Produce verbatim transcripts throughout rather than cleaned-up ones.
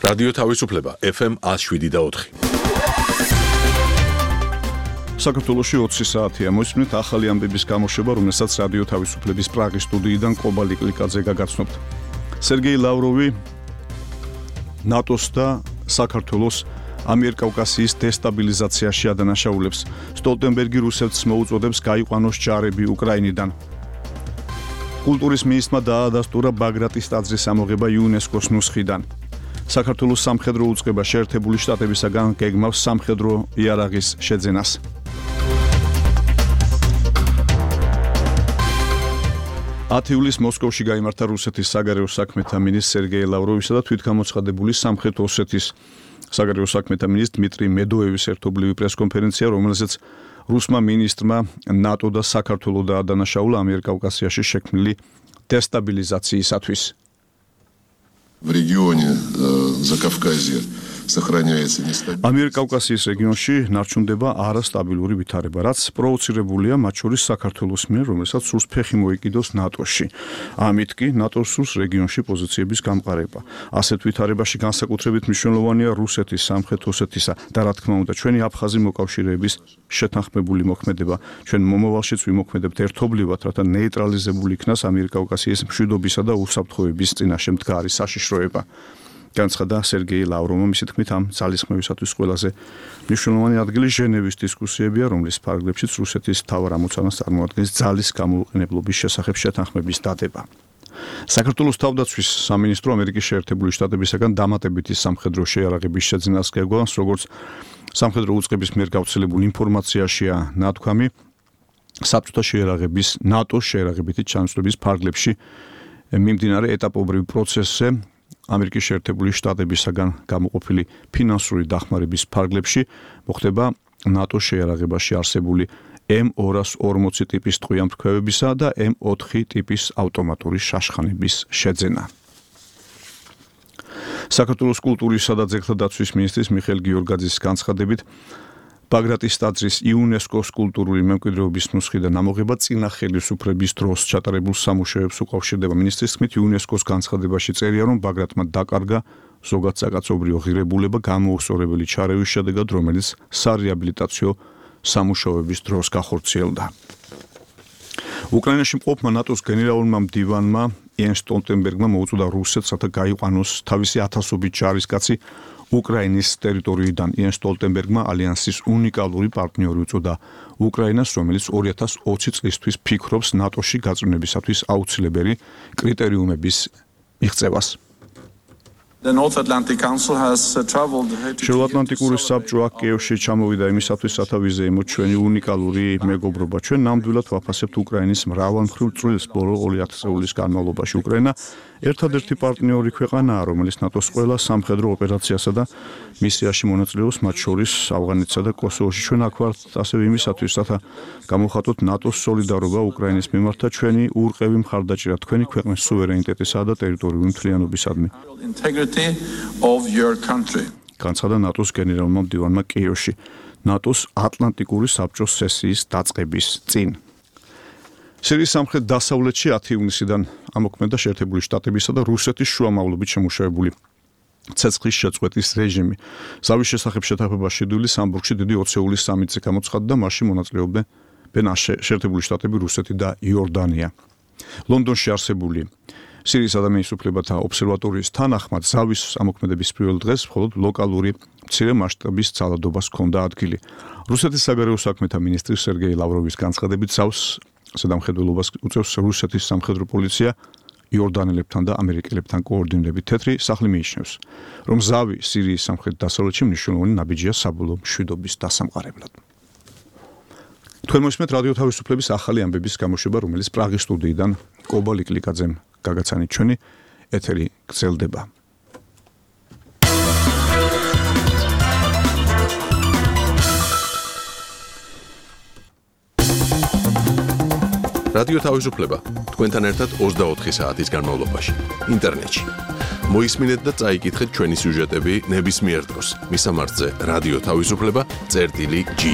რადიო თავისუფლება ეფ ემ one oh seven და four. საქართველოში ოცი საათია მოსმით ახალი ამბების გამოშვება, რომელსაც რადიო თავისუფლების პრაღის სტუდიიდან კობალი კლიკაძე გაგაცნობთ. სერგეი ლავროვი ნატოს და საქართველოს ამიერკავკასიის დესტაბილიზაციაში ადანაშაულებს. სტოლტენბერგი რუსეთს მოუწოდებს გაიყვანოს ჯარები უკრაინიდან. კულტურის მინისტრმა დაადასტურა ბაგრატის ტაძრის ამოღება იუნესკოს ნუსხიდან. საქართველოს სამხედრო უწყება შეერთებული შტატებისაგან გეგმავს სამხედრო იარაღის შეძენას. ათი ივლისს მოსკოვში გაიმართა რუსეთის საგარეო საქმეთა მინისტრ სერგეი ლავროვისა და თვითგამოცხადებული სამხრეთ ოსეთის საგარეო საქმეთა მინისტრ დმიტრი მედოევის ერთობლივი პრესკონფერენცია, რომელზეც რუსმა მინისტრმა ნატო და საქართველოს დაადანაშაულა ამიერკავკასიაში შექმნილი დესტაბილიზაციისათვის. В регионе Закавказья сохраняется нестабильность. ამიერკავკასიის რეგიონში ნარჩუნდება არასტაბილური ვითარება, რაც პროვოცირებულია მათ შორის საქართველოს მიერ, რომელსაც სურს ფეხი მოიკიდოს ნატოში. ამით კი ნატოს სურს რეგიონში პოზიციების გამყარება. ასეთ ვითარებაში განსაკუთრებით მნიშვნელოვანია რუსეთის, სამხრეთ ოსეთისა და რა თქმა უნდა ჩვენი აფხაზი მოკავშირეების შეთანხმებული მოქმედება. ჩვენ მომავალშიც ვიმოქმედებთ ერთობლივად, რათა ნეიტრალიზებული იქნას ამიერკავკასიის მშვიდობისა და უსაფრთხოების წინაშე მდგარი საშიშროება. განცხადა სერგეი ლავროვმა, მისი თქმით, ამ ძალისხმევისათვის ყველაზე მნიშვნელოვანი ადგილი ჟენევის დისკუსიებია, რომლის ფარგლებშიც რუსეთის მთავარ ამოცანას წარმოადგენს ძალის გამოუყენებლობის შესახებ შეთანხმების დადება. საქართველოს თავდაცვის სამინისტრო ამერიკის შეერთებული შტატებისაგან დამატებითი სამხედრო შეიარაღების შეძენას გეგმავს, როგორც სამხედრო უწყების მიერ გავრცელებული ინფორმაციაშია ნათქვამი, საბჭოთა შეიარაღების ნატოს შეიარაღებითი ჩანაცვლების ფარგლებში მიმდინარე ეტაპობრივ პროცესზე ამერიკის შეერთებული შტატებისაგან გამოყოფილი ფინანსური დახმარების ფარგლებში მოხდება ნატოს შეიარაღებაში არსებული ემ ორას ორმოცი ტიპის ტყვიამფრქვევებისა და ემ ოთხი ტიპის ავტომატური შაშხანების შეძენა. საქართველოს კულტურისა და ძეგლთა დაცვის მინისტრის მიხეილ გიორგაძის განცხადებით, ბაგრატის ტაძრის იუნესკოს კულტურული მემკვიდრეობის ნუსხიდან ამოღება წინა ხელისუფლების დროს ჩატარებულ სამუშაოებს უკავშირდება. მინისტრის თქმით, იუნესკოს განცხადებაში წერია, რომ ბაგრატმა დაკარგა ზოგადსაკაცობრიო ღირებულება გამოუსწორებელი ჩარევის შედეგად, რომელიც სარეაბილიტაციო სამუშაოების დროს გახორციელდა. უკრაინაში მყოფმა ნატოს გენერალურმა მდივანმა იენს სტოლტენბერგმა მოუწოდა რუსეთს, რათა გაიყვანოს თავისი ათასობით ჯარისკაცი უკრაინის ტერიტორიიდან. იენს სტოლტენბერგმა ალიანსის უნიკალური პარტნიორი უწოდა უკრაინას, რომელიც ორი ათას ოცი წლისთვის ფიქრობს ნატოში გაწვრთნებისათვის აუცილებელი კრიტერიუმების მიღწევას. შეუატლანტიკური საბჭო აქ კიევში ჩამოვიდა იმისათვის, რათა ვიზა ემოჩვენი უნიკალური მეგობრობა. ჩვენ ნამდვილად ვაფასებთ უკრაინის მრავალმხრივ წვლილს ბოლო ორი ათწლეულის განმავლობაში. უკრაინა ერთადერთი პარტნიორი ქვეყანაა, რომელიც ნატოს ყველა სამხედრო ოპერაციასა და მისიაში მონაწილეობს, მათ შორის ავღანეთსა და კოსოვოში. ჩვენ აქ ვართ ასევე იმისათვის, რათა გამოვხატოთ ნატოს სოლიდარობა უკრაინის მიმართ და ჩვენი ურყევი მხარდაჭერა თქვენი ქვეყნის სუვერენიტეტისა და ტერიტორიული მთლიანობისადმი. განცხადა ნატოს გენერალურმა მდივანმა კიევში ნატოს ატლანტიკური საბჭოს სესიის დაწყების წინ. სირიის სამხრეთ დასავლეთში ათი ივნისიდან ამოქმედა შეერთებული შტატებისა და რუსეთის შუამავლობით შემუშავებული ცეცხლის შეწყვეტის რეჟიმი. ზავის შესახებ შეთანხმება შეդულის ამბურგში დიდი ოცეულის სამიტზე გამოცხადდა და მასში მონაწილეობდნენ შეერთებული შტატები, რუსეთი და იორდანია. ლონდონში არსებული სირიის ადამიანის უფლებათა ობსერვატორიის თანახმად ზავის ამოქმედების პირველ დღეს მხოლოდ ლოკალური მცირე მასშტაბის ძალადობას ჰქონდა ადგილი. რუსეთის საგარეო საქმეთა მინისტრი სერგეი ლავროვის განცხადებით, ზავს ზედამხედველობას უწევს რუსეთის სამხედრო პოლიცია იორდანელებთან და ამერიკელებთან კოორდინირებით. თეთრი სახლი მიიჩნევს, რომ ზავი სირიის სამხრეთ დასავლეთში მნიშვნელოვანი ნაბიჯია საბოლოო მშვიდობის დასამყარებლად. თქვენ მოსმენთ რადიო თავისუფლების ახალი ამბების გამოშვება, რომელიც პრაღის სტუდიიდან კობალი კლიკაძემ გაგაცანით. ჩვენი ეთერი გრძელდება. რადიო თავისუფლება თქვენთან ერთად ოცდაოთხი საათის განმავლობაში ინტერნეტში. მოისმინეთ და წაიკითხეთ ჩვენი სიუჟეტები ნებისმიერ დროს. მისამართზე რადიო თავისუფლება წერტილი ჯი.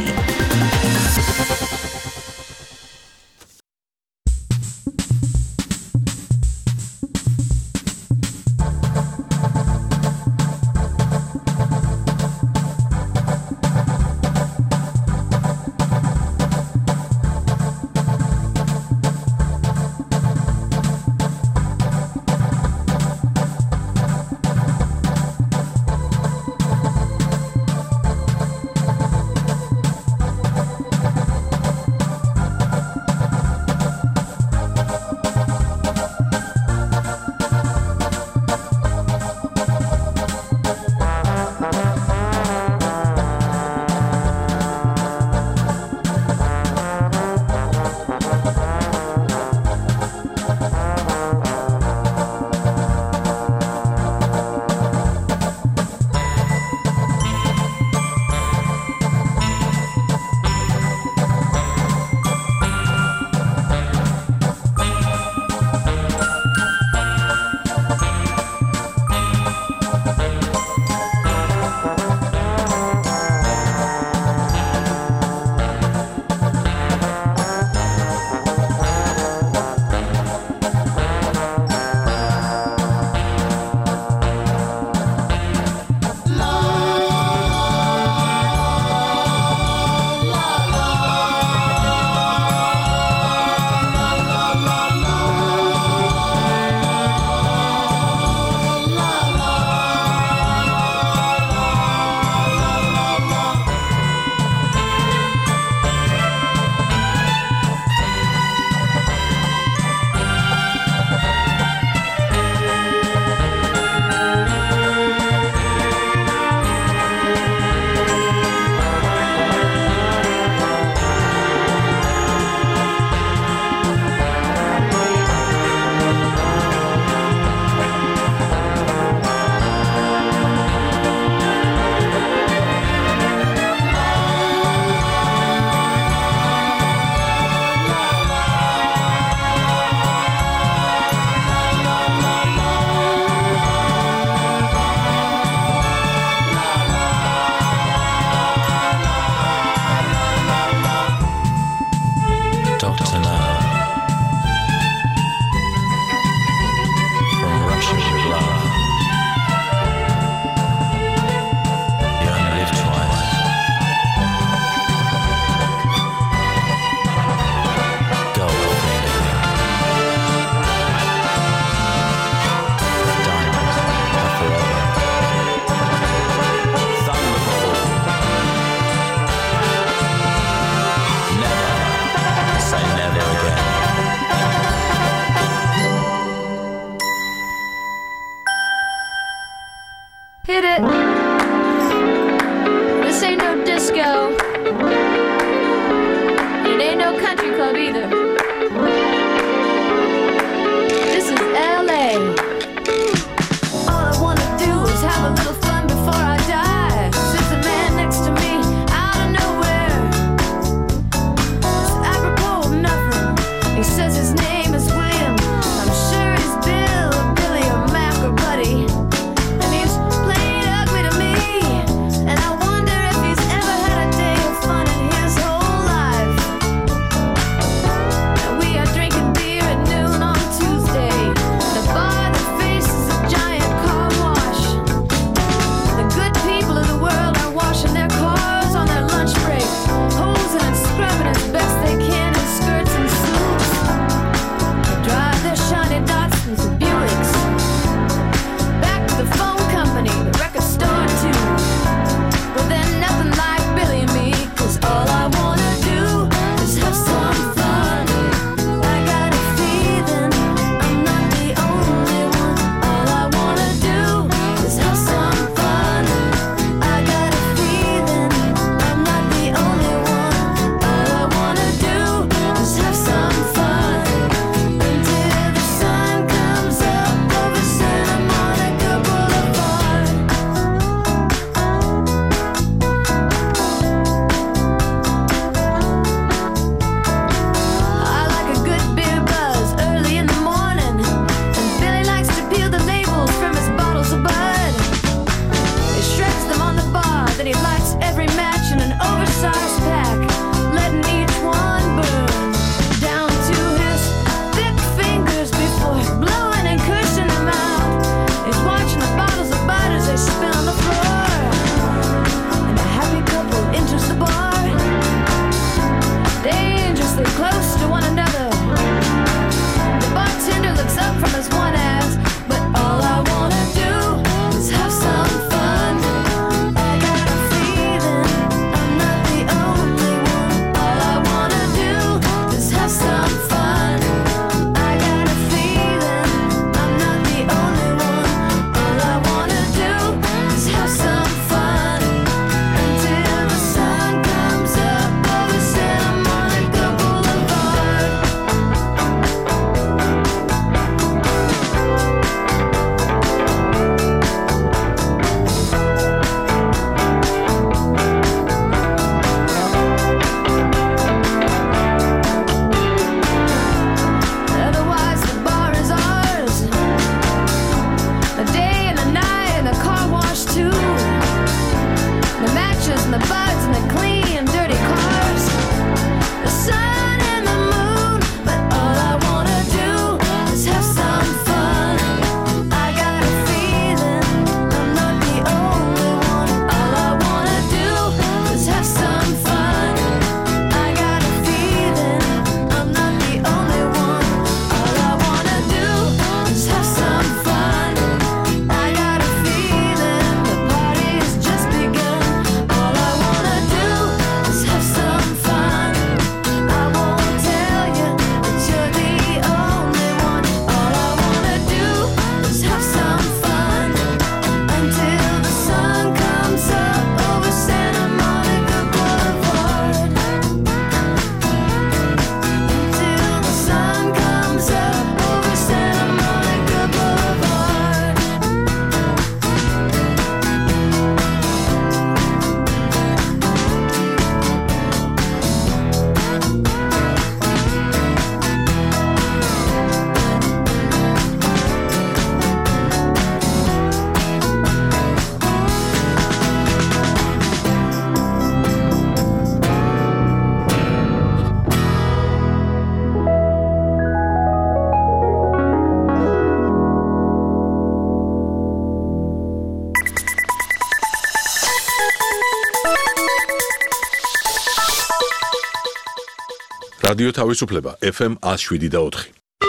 რადიო თავისუფლება ეფ ემ one oh seven და four.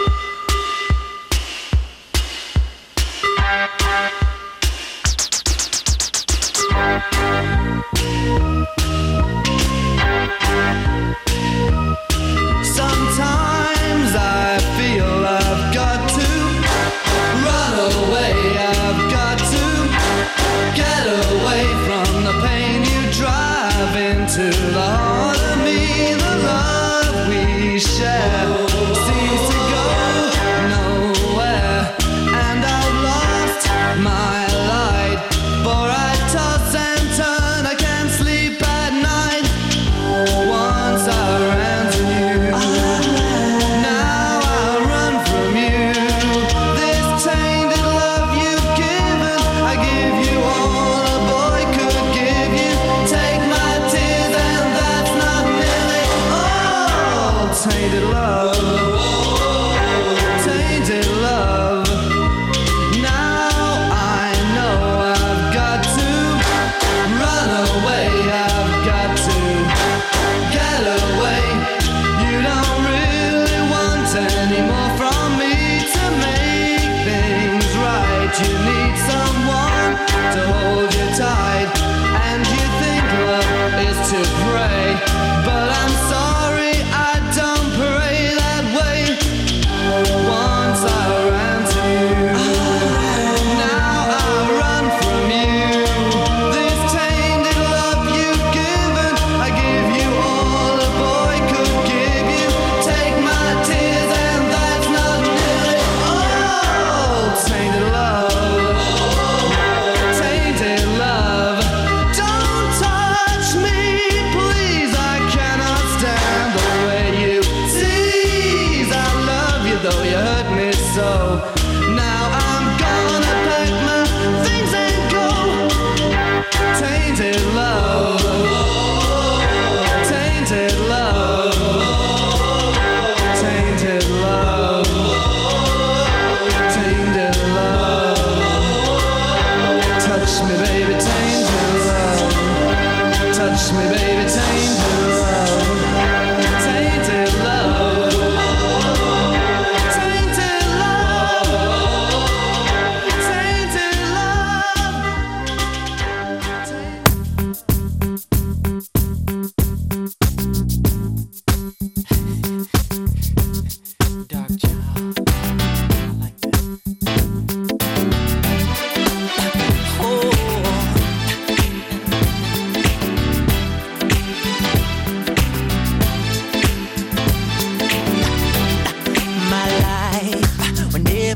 Sometimes I feel I've got to run away, I've got to get away from the pain you drive into the heart of me. The love we share seems to go nowhere, and I've lost my light, for I toss and turn, I can't sleep at night. Once I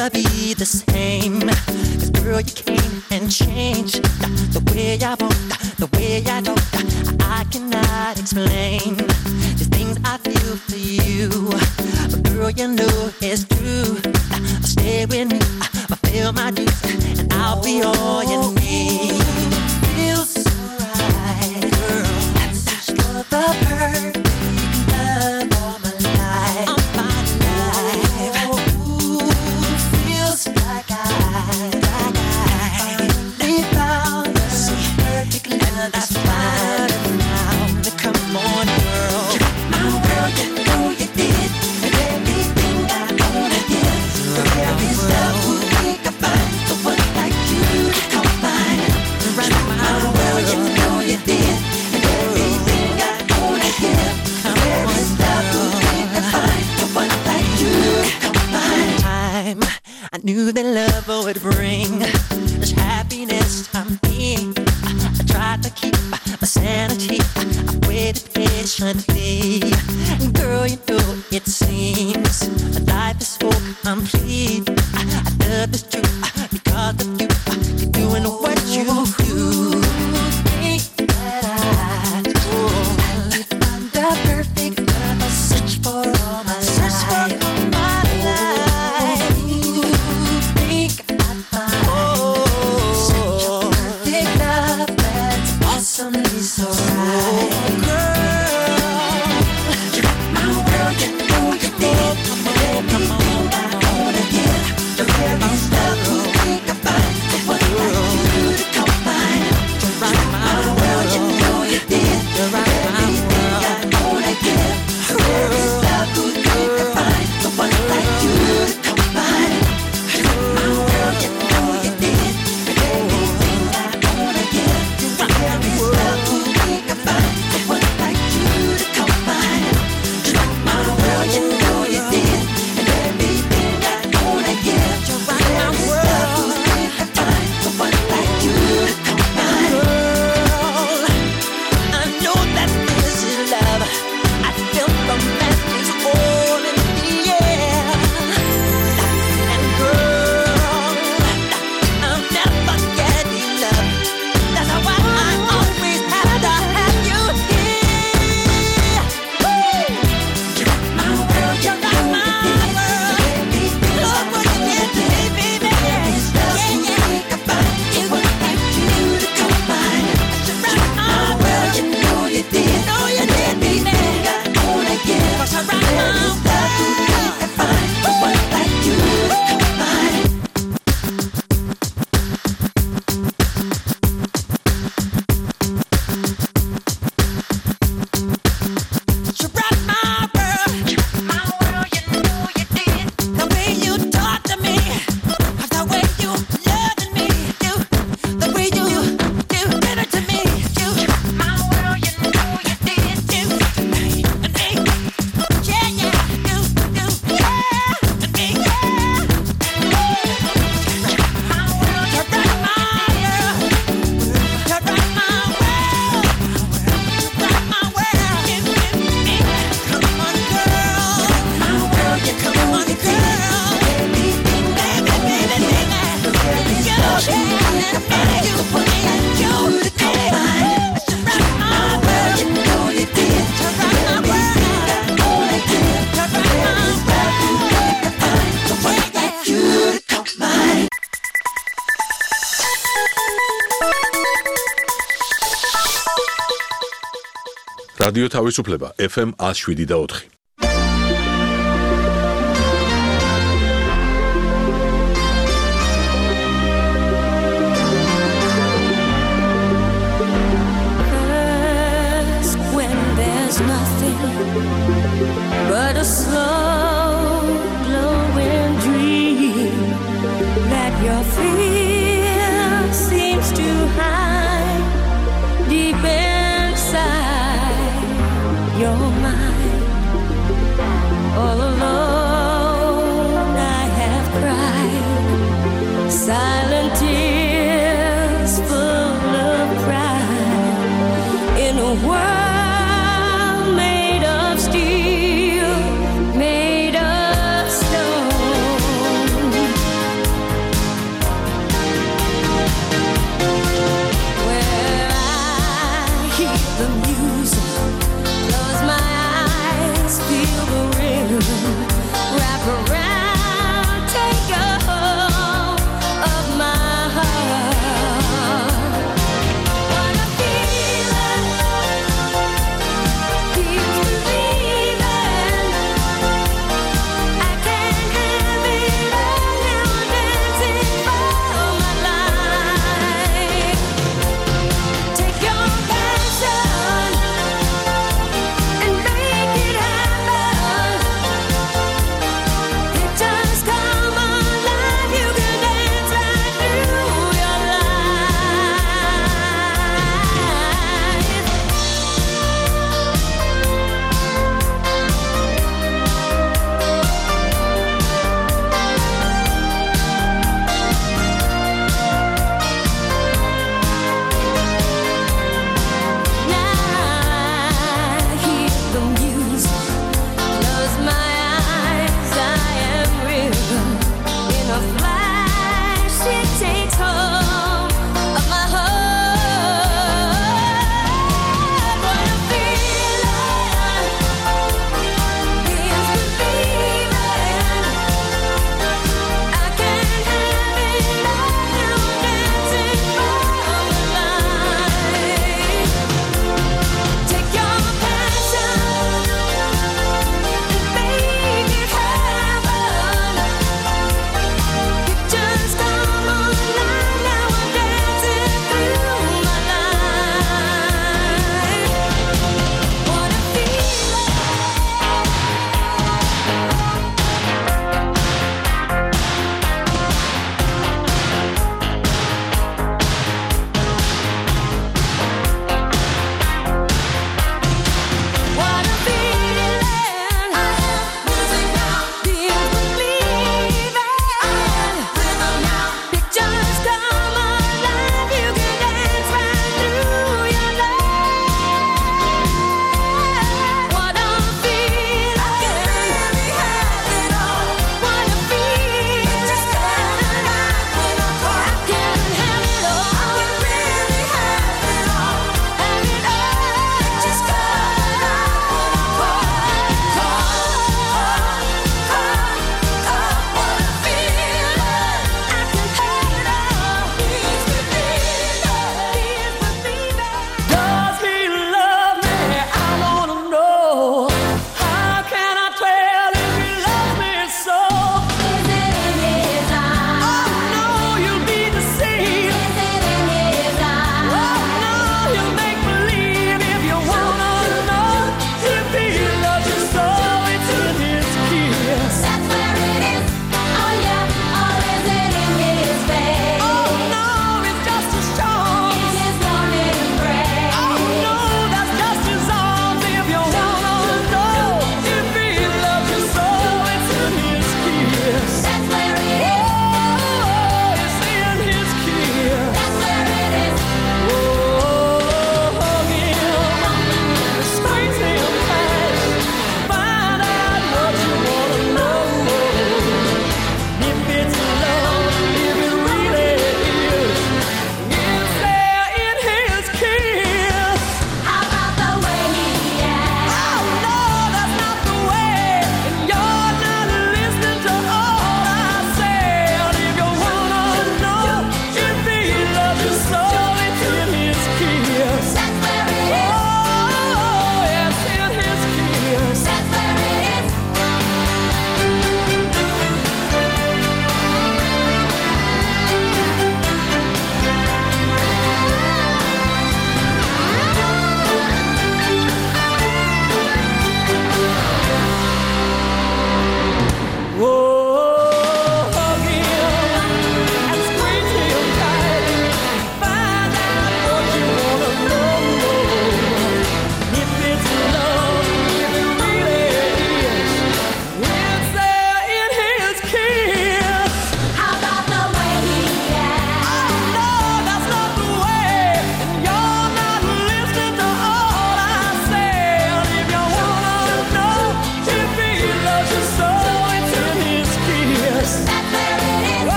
never be the same. 'Cause girl, you came and changed the way I walk, the way I talk. I cannot explain the things I feel for you. But girl, you know it's true. Stay with me, fulfill my dues, and I'll be all you need. Feels so right, girl. I'm such for the perfect love all my life. All my life. Ooh, feels like I, like I finally found the perfect love that's fine now. Come on, girl. My world, you know you did, and everything I own I give. The very stuff we can find, the one like you come find. My world, you know you did, and everything I own I give. The very stuff we can find, the one like you come find. Time I knew that love would bring this happiness to me. I tried to keep my sanity. I waited patiently. Girl, you know it seems life is so complete. I, I love this truth because of you. You're doing what you do. Think that I do. I'm the perfect love I search for all my life. Search for all my life. You think I find such a perfect love that's awesomely so right. რადიო თავისუფლება ეფ ემ one oh seven და four. But a slow glowing dream that your fear seems to hide deep inside your mind.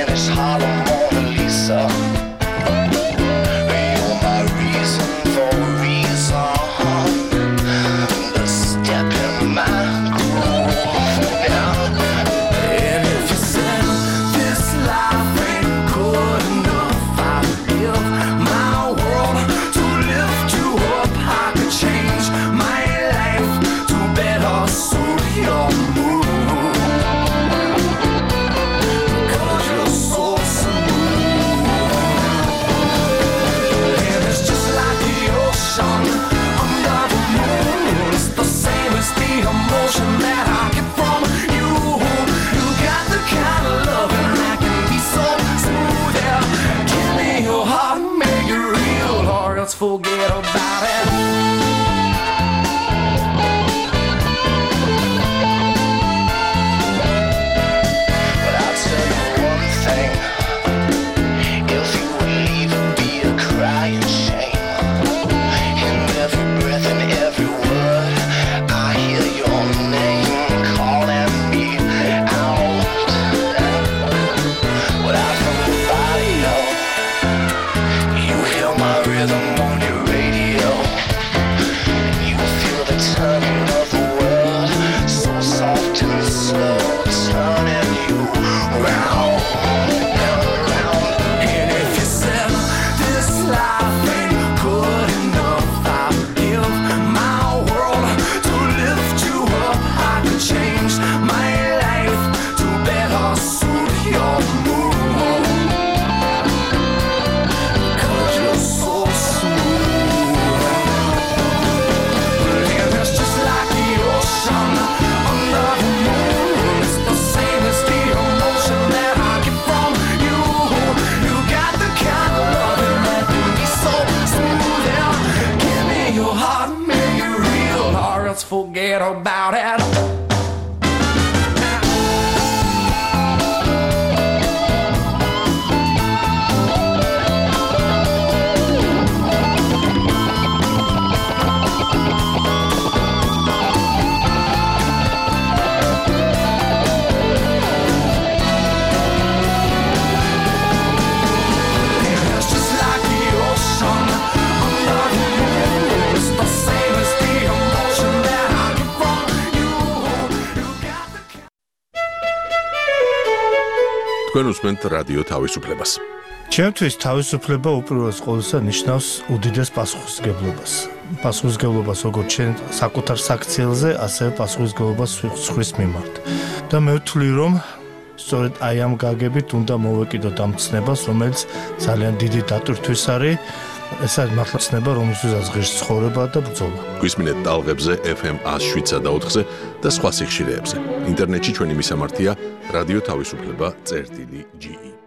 Spanish Harlem Mona Lisa. You're my reason for a reason. The step in my groove now. And if you said this life ain't good enough, I'd give my world to lift you up. I could change my life to better suit your mood. Cause you're so smooth. And it's just like the ocean under the moon. It's the same as the emotion that I get from you. You got the kind of loving that can be so smooth. Yeah, give me your heart and make it real, or else forget about it. But I'll tell you one thing. If you would leave, it'd be a crying shame. In every breath and every word, I hear your name calling me out. Without nobody else, you hear my rhythm on your radio. You feel the turning of the world, so soft and slow, turning you round, round, round. And if you said this life ain't good enough, I'd give my world to lift you up. I could change my life to better suit your mood. Cause you're so smooth. And it's just like the ocean under the moon. It's the same as the emotion that I get from you. You got the kind of loving that can be so smooth. Yeah, give me your heart, make it real, or else forget about it. And it's just like the ocean under the moon. It's the same as the emotion that I get from you. You got the თქვენ უსმენთ რადიო თავისუფლებას. ჩემთვის თავისუფლება უპირველეს ყოვლისა ნიშნავს უდიდეს პასუხისმგებლობას. პასუხისმგებლობას როგორც ჩვენ საკუთარ საქციელზე, ასევე პასუხისმგებლობას სხვის მიმართ. და მე ვთვლი, რომ სწორედ აი ამ გაგებით უნდა მოვეკიდოთ ამ ცნებას, რომელიც ძალიან დიდი დატვირთვის არის. ეს არის მართლა ცნება, რომელსაც ღირს ცხოვრება და ბრძოლა. გვისმინეთ ტალღებზე ეფ ემ one oh seven და ოთხზე და სხვა სიხშირეებზე. ინტერნეტში ჩვენი მისამართია რადიო თავისუფლება წერტილი ჯი ი.